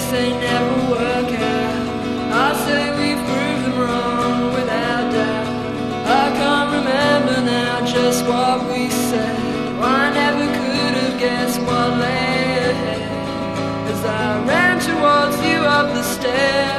they never work out. I say we've proved them wrong without doubt. I can't remember now just what we said. I never could have guessed what lay ahead as I ran towards you up the stairs.